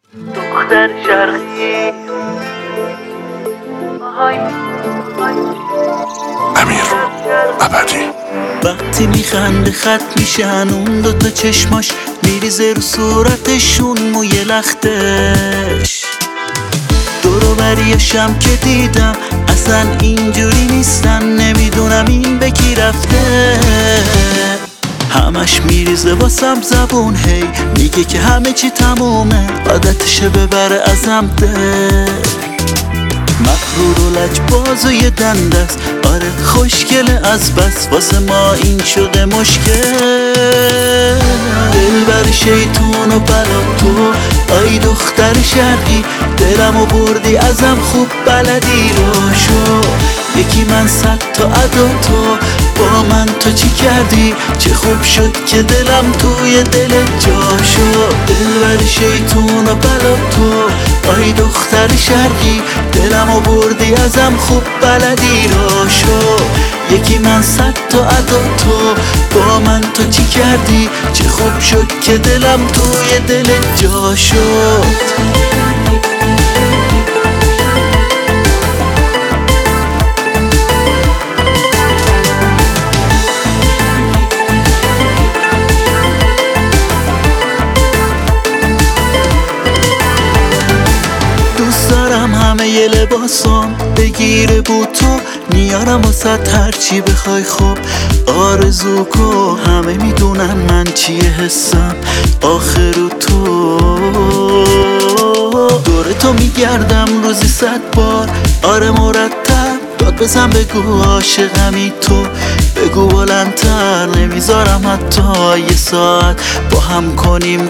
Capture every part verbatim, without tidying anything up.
دختر شرقی امیر ابدی. وقتی میخنده خط میشن اون دوتا چشماش، میریزه رو صورتشون موی لختش. دورو بریاشم که دیدم اصلا اینجوری نیستن، نمیدونم این به کی رفته. همش میریزه واسم زبون، هی میگه که همه چی تمومه، عادتشه ببره ازم دل. مغرور و لجباز و یه دندست، آره خوشگله از بس، واسه ما این شده مشکل. دلبر شیطون و بلا تو، آی دختر شرقی، دلمو بردی ازم خوب بلدی رو شو. یکی من صد تا ادا تو، با من تو چی کردی؟ چه خوب شد که دلم توی دلت جا شد. دلبر شیطون و بلا تو، آی دختر شرقی، دلمو بردی ازم خوب بلدی رو شو. یکی من صد تا ادا تو، با من تو چی کردی؟ چه خوب شد که دلم توی دلت جا شد. همه یه لباسم بگیره بود تو، میارم واسه هرچی بخوای. خوب آرزو کن، همه میدونن من چیه حسم آخرو تو. دور تو میگردم روزی صد بار، آره مرتب داد بزن بگو عاشقمی تو. بگو بلندتر، نمیذارم حتی یه ساعت با هم کنیم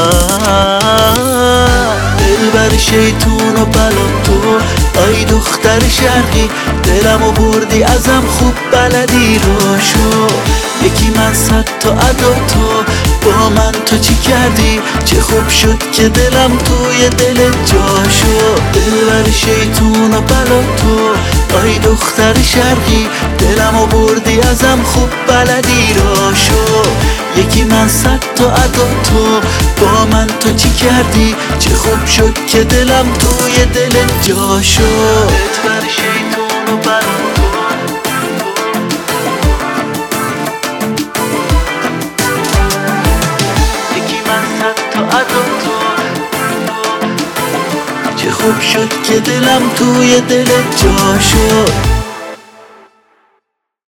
قد. دلبر شیطون و بلا تو، آی دختر شرقی، دلمو بردی ازم خوب بلدی رو شو. یکی من صد تا ادا تو، با من تو چی کردی؟ چه خوب شد که دلم توی دلت جا شد. دلبر شیطون و بلا تو، آی دختر شرقی، دلمو بردی ازم خوب بلدی رو شو. یکی من صد تا ادا تو، با من تو چی کردی؟ چه خوب شد که دلم توی دلت جا شد. دلبر شیطون و بلا تو، یکی من صد تا ادا تو، چه خوب شد که دلم توی دلت جا شد.